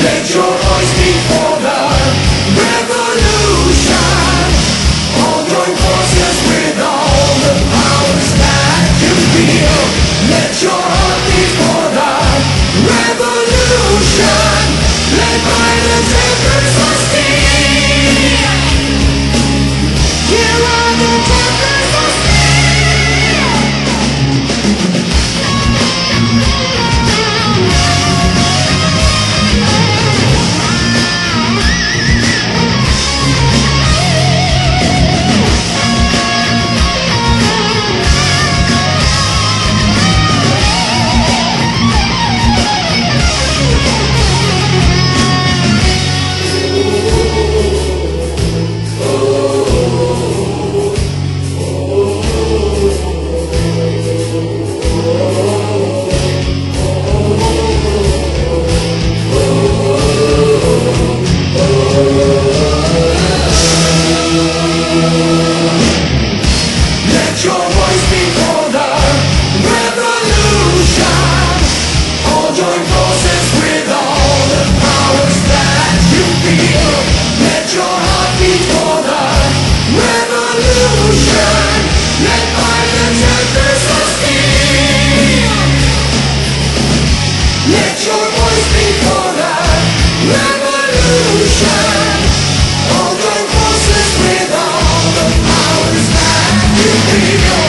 Let your voice be for the revolution. All join forces with all the powers that you feel. Let your heart beat for the revolution. Led by the tempers of steel. Here are the tempers of steel. Let your voice be for the revolution. All join forces with all the powers that you feel. Let your heart beat for the revolution. Led by the tempers of steel. Let your voice be for the revolution. All join forces with all the powers that you feel.